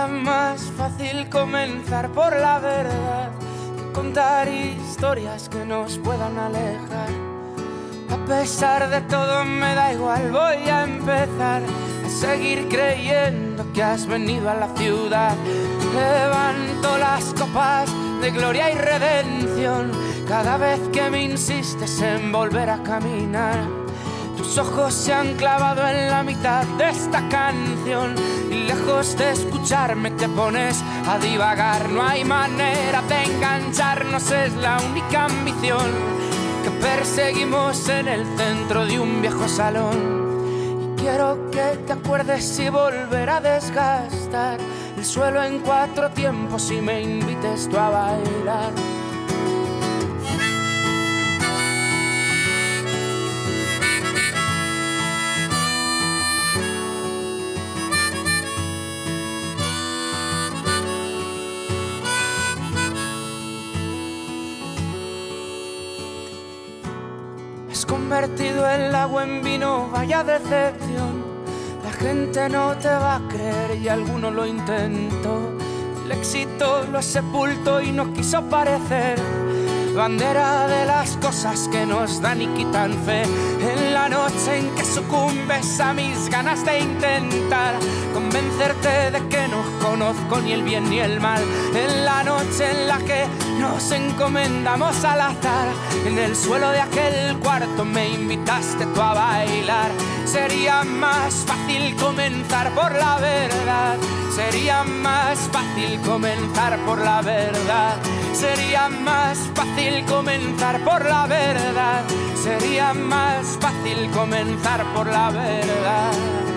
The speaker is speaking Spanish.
más fácil comenzar por la verdad que contar historias que nos puedan alejar. A pesar de todo me da igual, voy a empezar a seguir creyendo que has venido a la ciudad. Levanto las copas de gloria y redención cada vez que me insistes en volver a caminar. Tus ojos se han clavado en la mitad de esta canción y lejos de escucharme te pones a divagar. No hay manera de engancharnos, es la única ambición que perseguimos en el centro de un viejo salón. Y quiero que te acuerdes y volver a desgastar el suelo en 4 tiempos y me invites tú a bailar. Convertido el agua en vino, vaya decepción. La gente no te va a creer y alguno lo intentó. El éxito lo sepultó y no quiso parecer bandera de las cosas que nos dan y quitan fe. En la noche en que sucumbes a mis ganas de intentar convencerte de que no conozco ni el bien ni el mal. En la noche en la que nos encomendamos al azar, en el suelo de aquel cuarto me invitaste tú a bailar. Sería más fácil comenzar por la verdad. Sería más fácil comenzar por la verdad. Sería más fácil comenzar por la verdad. Sería más fácil comenzar por la verdad.